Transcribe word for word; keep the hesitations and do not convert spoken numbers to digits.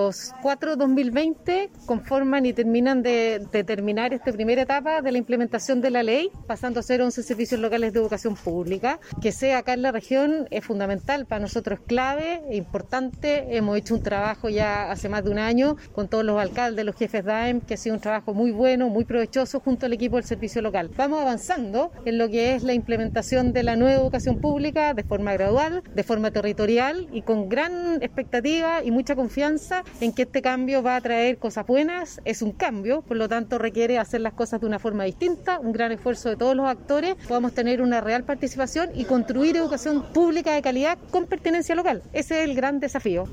los cuatro dos mil veinte conforman y terminan de, de terminar esta primera etapa de la implementación de la ley, pasando a ser once servicios locales de educación pública. Que sea acá en la región es fundamental, para nosotros es clave, es importante. Hemos hecho un trabajo ya hace más de un año con todos los alcaldes, los jefes de A E M, que ha sido un trabajo muy bueno, muy provechoso junto al equipo del servicio local. Vamos avanzando en lo que es la implementación de la nueva educación pública de forma gradual, de forma territorial y con gran expectativa y mucha confianza en que este cambio va a traer cosas buenas. Es un cambio, por lo tanto requiere hacer las cosas de una forma distinta, un gran esfuerzo de todos los actores, podamos tener una real participación y construir educación pública de calidad con pertinencia local. Ese es el gran desafío.